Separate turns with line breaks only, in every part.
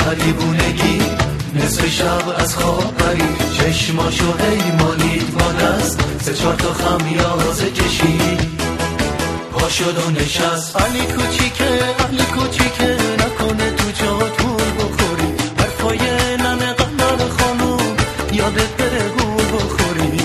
دیوونگی نصف شب از خواب پرید، چشماشو هی مالید با دست، سه چهار تا خمیازه کشید، پا شد و نشست. علی کوچیکه نکنه تو جات گول بخوری، حرفای ننه قمر خانوم یادت بره گول بخوری.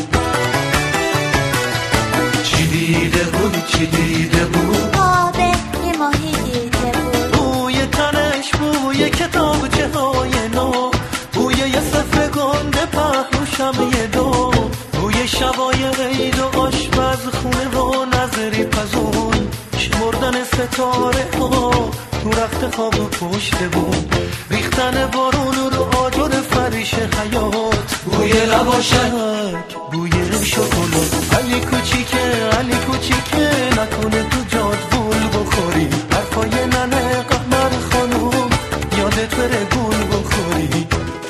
چی دیده بود
آبه یه ماهی دیده بود،
بوی تنش بوی کتابچه های نو، بوی یه صفحه گنده پهلوشم یه دو، بوی شبای عید و آشپز خونه و نظری پزون، شمردن ستاره ها تو رخت خواب پشت بود، ریختن بارون رو آجر فریش حیات، بوی لباشک بوی شکلات. علی کوچیکه نکنه تو جات گول بخوری، حرفای ننه قمر خانوم یادت بره گول بخوری.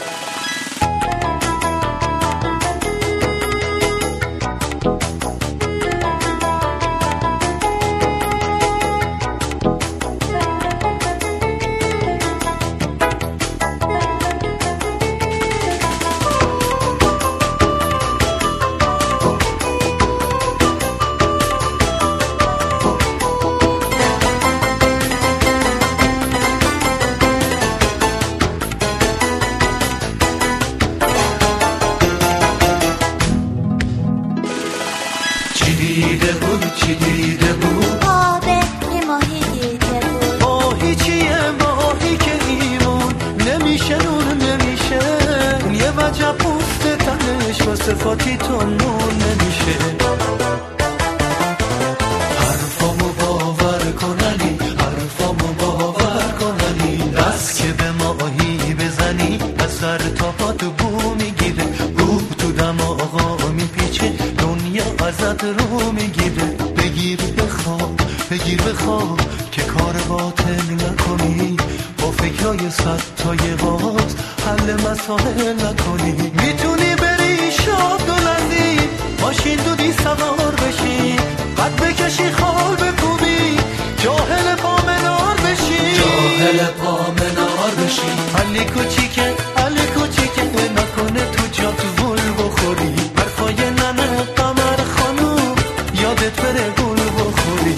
چی دیده بود
آبه یه ماهی دیده بود،
ماهی چیه ماهی که ایمون نمیشه نون نمیشه، اون یه وجه پوست تنش و صفاتی تو نون نمیشه. حرفامو باور کننی دست که به ماهی بزنی از سر تا پات بو میگیره، روح تو دماغا میپیچه، دنیا ازت رو میگیره. بگیر بخواب که کار باطل نکنی، با فکرای صد تای باز حل مسائل نکنی. میتونی بری شاب دولندی ماشین دودی سوار بشی، قد بکشی خال بکوبی جاهل پا منار بشی. علی کوچیکه نکنه تو جات گول بخوری، حرفای ننه قمر خانوم یادت بره گول بخوری.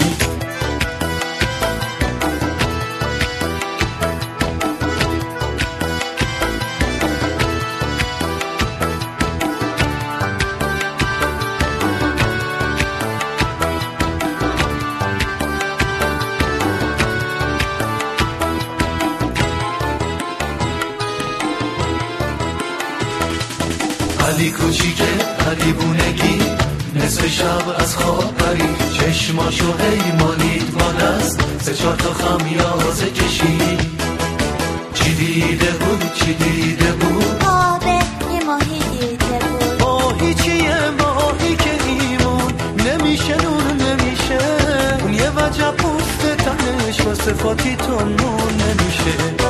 علی کوچیکه دیوونگی نصف شب از خواب پرید، چشماشو هی مالید با دست، سه چهار تا خمیازه کشید. چی دیده بود
آبه یه ماهی دیده بود،
ماهی چیه ماهی که ایمون نمیشه نون نمیشه، اون یه وجه پوست تنش و صفاتی تو نون نمیشه.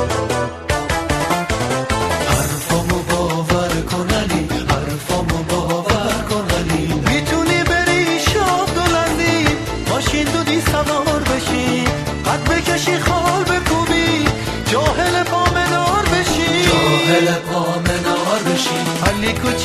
حرفامو باور کننی میتونی بری شاب دولندی ماشین دودی سوار بشی، قد بکشی خال بکوبی جاهل پا منار بشی. علی